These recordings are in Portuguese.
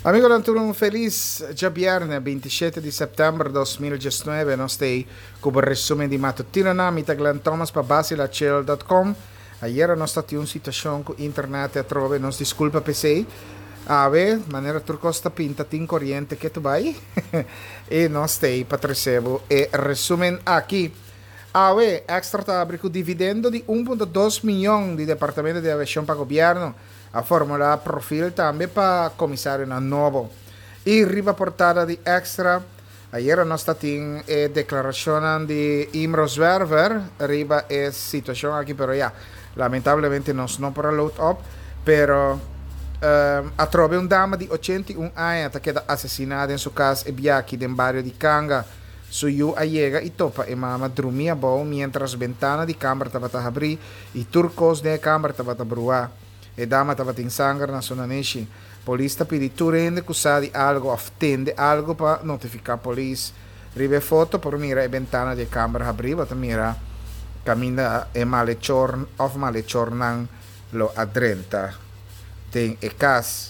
Amigo, natural un feliz già viernes 27 di settembre 2019. Noi stai con il resume di mattutino namita Glenn Thomas per basilacel.com. Ieri non stati un situazione con internet a trove, non si disculpa per sei. Ave, maniera turcosta pinta tin corriente che tu vai. E non stai patresevo e resumen aquí. Ave, extra tabrico dividendo di 1,2 milioni di departamento di aviazione per governo a formula profil também para comissário na novo. E riba portada de extra, ayer nós tem declaração de Imro Zwerver, riba é situação aqui, pero ya, lamentavelmente nós não para load up, pero a trove um dama de 81 anos que é assassinada em sua casa e biaki no bairro de Kanga. Suyu allega e topa e mama dormia bom mientras ventana de câmara estava a abrir e turcos de câmara estava a bruar. E dama estava em sangue na zona neshi. Polícia pedi tu rende acusado de algo, aftende algo para notificar a polícia. Ribe foto por mira e ventana de câmara abrir, para mira caminha e malechor of malechor nang lo adrenta. Tem e cas.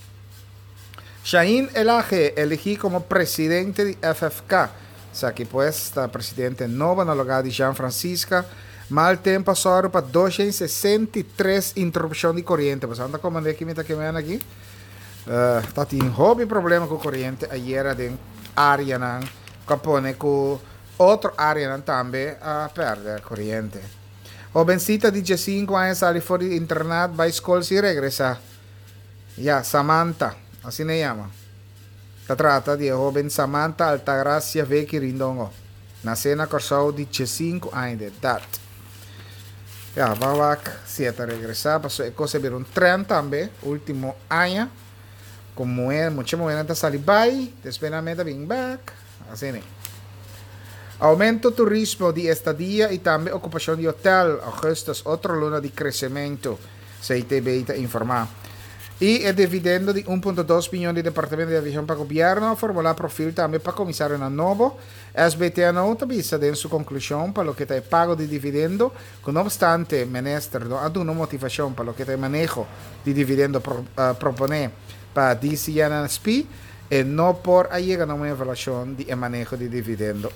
Shaheen Elaje elegí como presidente de FFK. Saki pues, está presidente novo na lugar de Jean Francisca. Mal tempo passaram para 263 interrupções de corrente. Você anda como aqui, me está queimando aqui. Está tendo hobby problema com corrente. Ayer tem área não, capone com outra área não também a perder corrente. O benzita de 15 anos ali fora de internet, vai escola e regressa. Ya, Samantha, assim se chama. Se trata de joven Samantha Altagracia Vecchi Rindongo. Nasceu na Corsau de 15 anos de idade. Ja, Babak siete regresa, pasó cosa per un tren también, último año, como es, mucho movimiento salir by, después being back, así ne. Aumento turismo de estadía y también ocupación de hotel, agosto es otra luna de crecimiento, CITB informa. Y el dividendo de 1,2 millones de departamento de aviación para gobierno, formular profil también para comisario na novo. SBT anota vista en su conclusión para lo que te pago de dividendo, no obstante, menester no ad una motivación para lo que te manejo de dividendo propone para DCNSP y no por llegar a una evaluación de manejo de dividendo.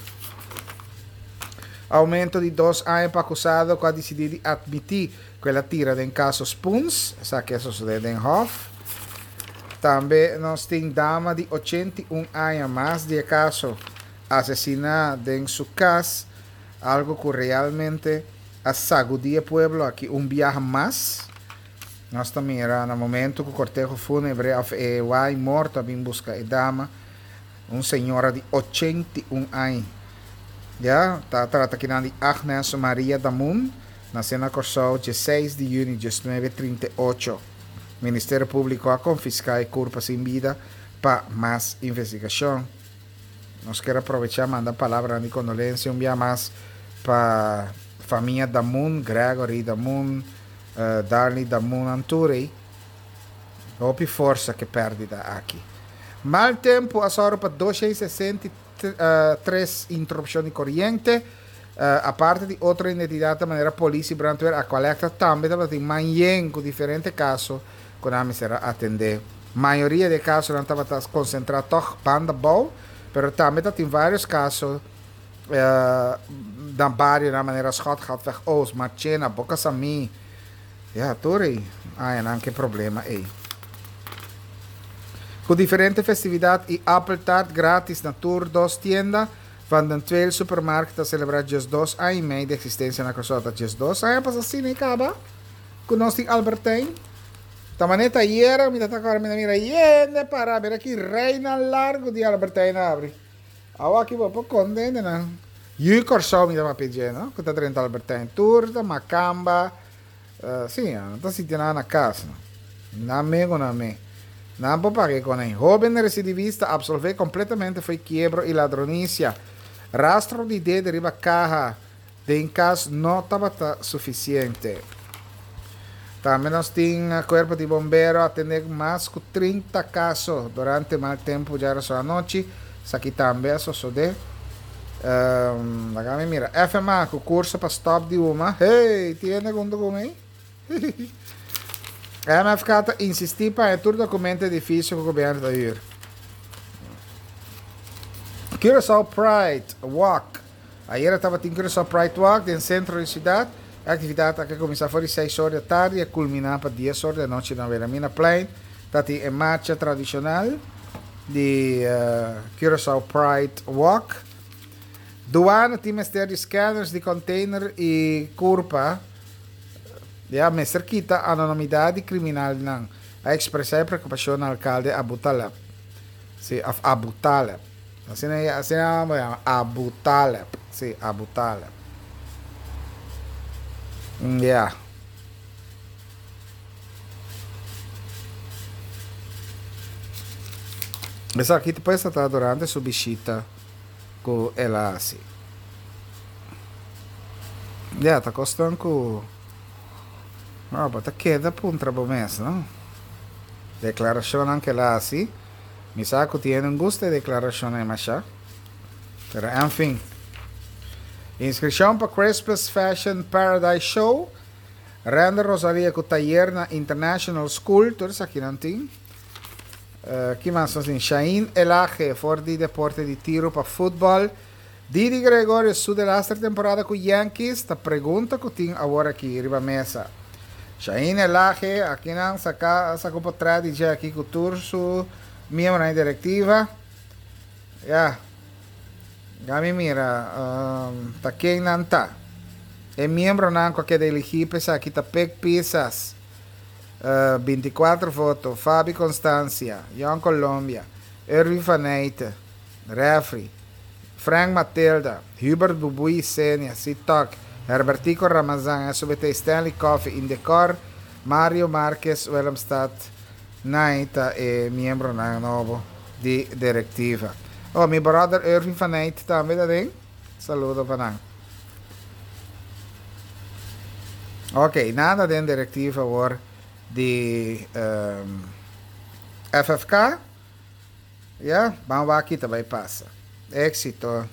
Aumento de 2 anos para acusado que ha decidido admitir que la tira en caso Spoons, o sea que eso sucede en Hof. También nos tiene dama de 81 años más de caso asesinada en su casa, algo que realmente ha sacudido el pueblo aquí un viaje más. Nós também era no momento que o cortejo fúnebre vai morto em busca de dama, senhora de 81 anos. Ja, trata aqui de Agnes Maria Damun, nasceu na Corsau 16 de junho de 1938. O Ministério Público a confiscar e culpa sem vida para mais investigação. Nós quero aproveitar e mandar palavra de condolência um dia mais para a família Damun, Gregory Damun, Darly Damun Anturi. Houve força que perdida aqui. Mal tempo, a hora para 263 interrupções de corrente. A parte de outra identidade da maneira polícia brandweer a coleta também tem manhã com diferentes casos que a será atender. Maioria de casos não estava concentrado toch banda bom, mas também tem vários casos da barrio na maneira schot gaat weg Oost, Marchena, Boca Sami. Ja, Tori, não tem problema aí. Com diferentes festividades e Apple Tart grátis na Tour 2 tienda van den 2 supermarkten a celebrar just 2 anos e meio de existência na Cruzota. Just 2 anos para assim e acaba. Com nós tem Albertijn. Tamaneta ayer, me está agora mira yende para ver aqui reina largo de Albertijn abre. Awa aqui vou por condena na. E o Corsau me dá uma pedir, não? Que está dentro Albertijn Tour, da Macamba. Sim, não está sentindo na casa. Na amigo na me. Não pode pagar com ele. Jovem recidivista absolveu completamente foi quebro e ladronícia. Rastro de dedo deriva caja. De em caso não estava suficiente. Também nós temos corpo de bombeiro a atender mais de 30 casos durante mal tempo já era só a noite. Isso aqui também sucede. Mira, FMA, o curso para stop de uma. Hey, tiene com documento? A MFK insistiu para todo documento difícil que o governo da ir. Curaçao Pride Walk. Ayer estava em Curaçao Pride Walk, no centro da cidade. A atividade que começou às 6 horas da tarde e culminar para 10 horas da noite na Veramina Plain. Está em marcha tradicional de Curaçao Pride Walk. Douane tem de scanners de container e curva. Mas cerquita anonimidade criminal não. A expressar a preocupação do alcalde Abu Taleb. Sim, Abu Taleb. Assim é Abu Taleb. Sim, Abu Taleb. Yeah. Essa aqui depois está durante sua visita com ela assim. Yeah, está custando com... No, mas queda por un trabajo mes, ¿no? Declaración que la así. Mi saco tiene un gusto de declaración en Masha. Pero en fin. Inscripción para Christmas Fashion Paradise Show. Randa Rosalia con taller na International School. Tú eres aquí, ¿no? Aquí más nos Shain Elaje, for di deporte de tiro para fútbol. Didi Gregorio, su de la temporada con Yankees. Te pregunta que tiene ahora aquí, arriba mesa. Shain Elaje, aqui não sacou para trás de aqui com o Turso, membro na diretiva. Yeah. Gami mira, tá quem não tá. É membro não com aquele da equipe, aqui tá Pec Pisas, 24 votos, Fabi Constância, Jan Colômbia, Erwin Faneite, Refri, Frank Matilda, Hubert Bubui Sênia, Sitok, Herbertico Ramazan, SBT Stanley Coffee in Decor, Mario Marquez, Willemstad, Naita e membro na novo di direttiva. Oh, mi brother Irving Fanait também da ding. Saludo para nang. Ok, nada de diretiva agora de FFK. Yeah, vamos aqui também passa. Éxito.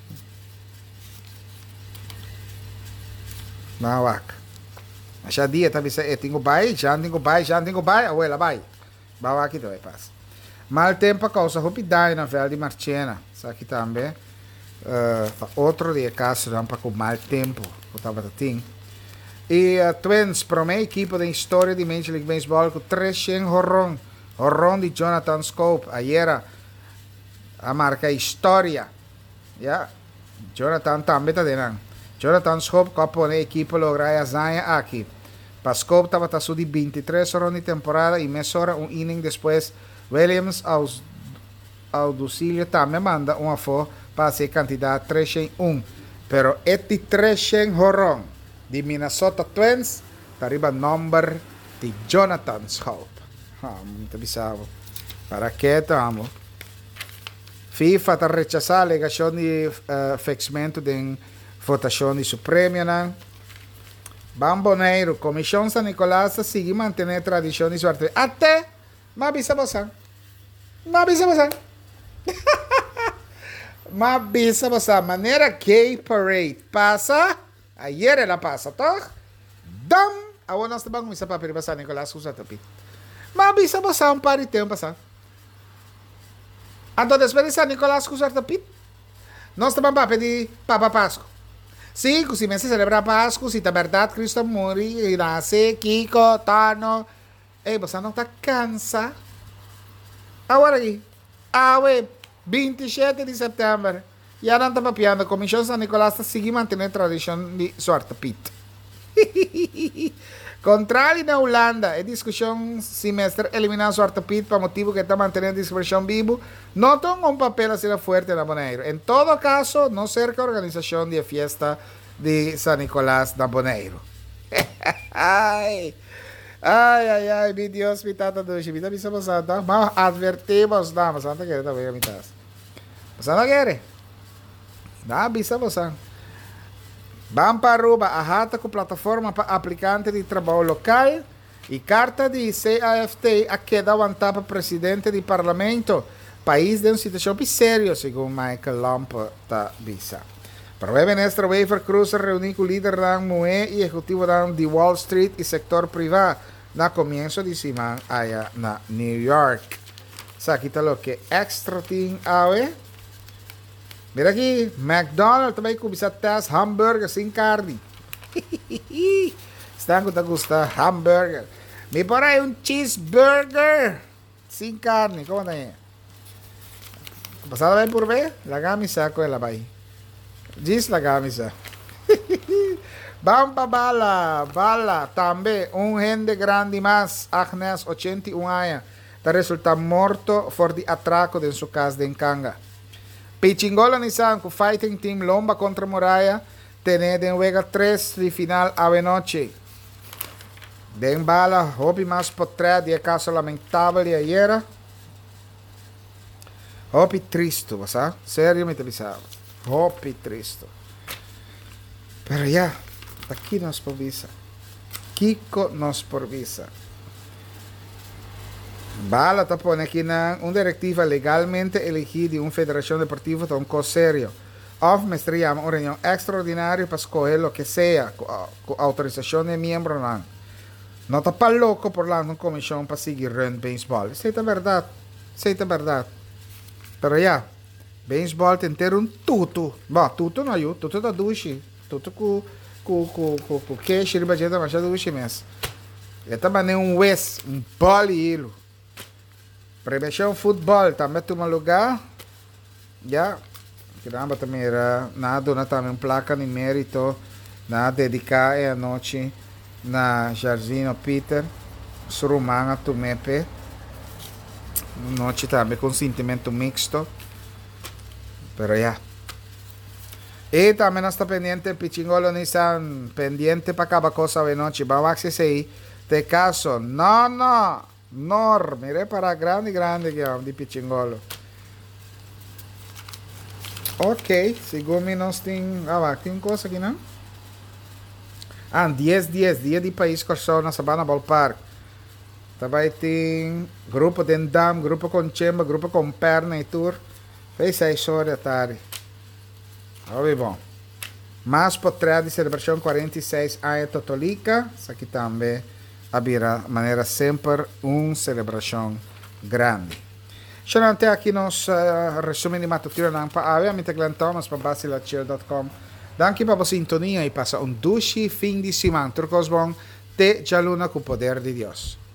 Mawak. Já dia também tenho bai, já tenho bai, abuela bai. Bawa aqui também passa. Mal tempo causa rapidez na Vel de Marchena, isso aqui também. Outro dia caso não para com mal tempo, o tava assim. E Twins para uma equipe da história de Major League Baseball com 300 horrón de Jonathan Scope. Ayer a marca história. Yeah. Jonathan também tá dentro. Jonathan Scope com a equipe lograr a zanha aqui. Para Scope estava a de 23 horas de temporada e meia hora inning depois. Williams ao Ducílio também manda uma foto para ser candidato 301. Pero este 300 horrón de Minnesota Twins está arriba number de Jonathan Scope. Muito bizarro. Para que estamos? FIFA está rechazando a alegação de fechamento de votação de su prêmio, não? Bamboneiro, Comissão San Nicolás sigue mantendo a tradição de sorteio. Até, mas avisa você. Mas avisa você. Maneira gay parade passa. Ayer ela passa, tá? Dam! Agora nós estamos começando para pedir San Nicolás com o tapete. Mas avisa você um par de tempo passar. Então, depois de San Nicolás com o tapete, nós estamos para pedir Papa Páscoa. Sim, se me celebra Páscoa, se tá verdade, Cristo morre, e nasce, Kiko, Tano. Ei, você não tá cansa? Agora aqui, 27 de setembro, já não tá papiando, a Comissão San Nicolás está seguindo mantendo a tradição de sorte pit. Contrário na Holanda, a discussão semestre eliminar sorte pit para motivo que está mantendo a discussão vivo, não tem um papel a ser forte na Bonaire. Em todo caso, não cerca a organização de festa de San Nicolás na Bonaire. Ai, mi Dios, mi tata doce, mi tata pasada, mas advertimos, não, mas não quer também a mitad. Mas não quer. Dá bisa você. Vamos para Aruba, a rata com plataforma para aplicante de trabalho local e carta de CAFT a queda aguentar para presidente do parlamento. País de uma situação séria, segundo Michael Lampa da Visa. Para o ministro Wafer Cruz reuniu com o líder da MOE e executivo de Wall Street e sector privado. na comienzo de semana allá na New York. Sa kita lo que extra thing awe. Mira aquí, McDonald's também com test hamburger sem carne. Están que te gusta hamburger. Me por ahí un cheeseburger sin carne. ¿Cómo está? Pasada vez por ver, la camisa con la bahía. Diz la camisa. Vamos para bala também gente grande mais, Agnes 81 anos, está resultado morto por de atraco de sua casa de Nkanga. Pichingolo Nissan com fighting team Lomba contra Muralla, tem de juega 3 de final a noite. Den bala, hobby mais potré de caso lamentável de ayer. Hobby triste, ¿verdad? Sério me televisava. Hobby triste. Pero ya, aquí nos provisa. Kiko nos provisa. Bala está pone aqui na directiva legalmente elegida de uma federação deportiva de um costo sério. Of mestria uma reunião extraordinária para escolher o que seja, com autorização de membro. Não está para louco por lá uma comissão para seguir run beisebol. Isso é verdade. Isso é verdade. Pero ya, beisebol tem que ter um tuto. Bom, tuto não é tuto da duche. Tuto com queijo, ribajeta, mas já duche mesmo. E também um West, um polilo. Prevenção futebol, também tem um lugar. Já, caramba, também era nada, não também placa de mérito, na dedicar a noite na Jardim Peter, Surumanga, Tumepe. Noite também com sentimento mixto. Pero ya. E também nós está pendiente, Pichingolo Nissan, pendiente para cada cosa de noche. Vamos a acceder aí. De caso, no. Mire para grande que vamos de Pichingolo. Ok, segundo nós tem. Tem coisa aqui, não? 10 dia de país corso na Sabana Ballpark. Também tem grupo de Dam, grupo com Chemba, grupo com Perna e Tour. Fez 6 horas da tarde. Óbvio bom. Mas potrá de celebração 46 anos Totolica. Isso aqui também haverá maneira sempre uma celebração grande. Até aqui nos resumo de matutino ng paave. Aminte Glenn Thomas para basilachill.com. Danke para a sintonia e passa um duche fim de semana. Turcos bom, te jaluna com o poder de Deus.